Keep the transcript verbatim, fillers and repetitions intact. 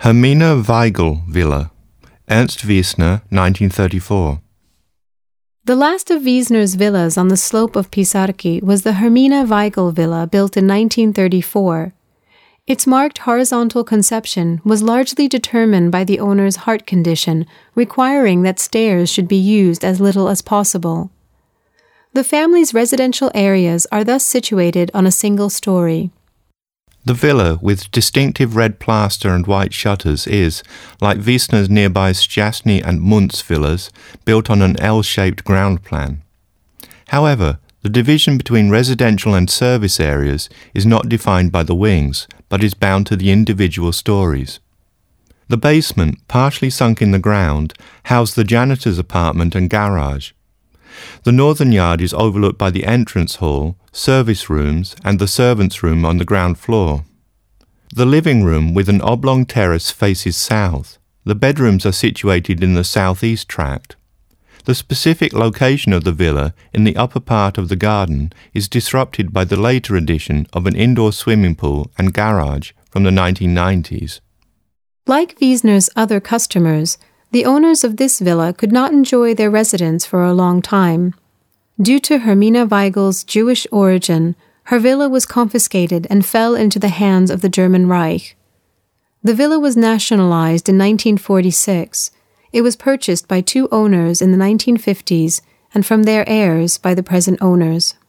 Hermina Weigel Villa, Ernst Wiesner, nineteen thirty-four. The last of Wiesner's villas on the slope of Pisarki was the Hermina Weigel Villa, built in nineteen thirty-four. Its marked horizontal conception was largely determined by the owner's heart condition, requiring that stairs should be used as little as possible. The family's residential areas are thus situated on a single story. The villa, with distinctive red plaster and white shutters, is, like Wiesner's nearby Sjasny and Muntz villas, built on an L-shaped ground plan. However, the division between residential and service areas is not defined by the wings, but is bound to the individual stories. The basement, partially sunk in the ground, housed the janitor's apartment and garage. The northern yard is overlooked by the entrance hall, service rooms, and the servants' room on the ground floor. The living room with an oblong terrace faces south. The bedrooms are situated in the southeast tract. The specific location of the villa in the upper part of the garden is disrupted by the later addition of an indoor swimming pool and garage from the nineteen nineties. Like Wiesner's other customers, the owners of this villa could not enjoy their residence for a long time. Due to Hermina Weigel's Jewish origin, her villa was confiscated and fell into the hands of the German Reich. The villa was nationalized in nineteen forty-six. It was purchased by two owners in the nineteen fifties and from their heirs by the present owners.